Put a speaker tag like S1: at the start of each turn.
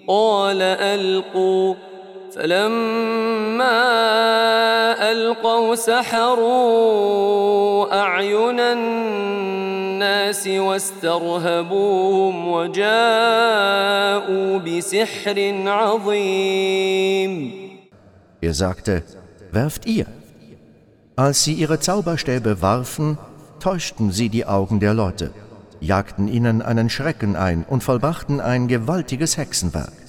S1: قال ألقوا فلما ألقوا سحروا أعين الناس واسترهبوهم وجاءوا بسحر عظيم.
S2: Er sagte: Werft ihr. Als sie ihre Zauberstäbe warfen, täuschten sie die Augen der Leute, jagten ihnen einen Schrecken ein und vollbrachten ein gewaltiges Hexenwerk.